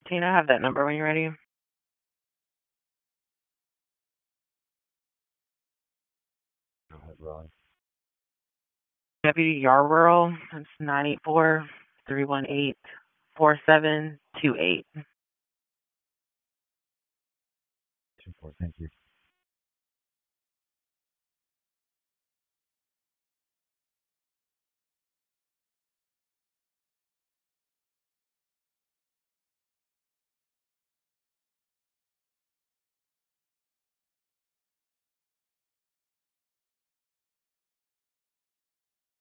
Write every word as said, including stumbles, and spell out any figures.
Tina, I have that number when you're ready. Go ahead, Ron. Deputy Yarwhirl. That's nine eight four, three one eight, four seven two eight. Two four. Thank you.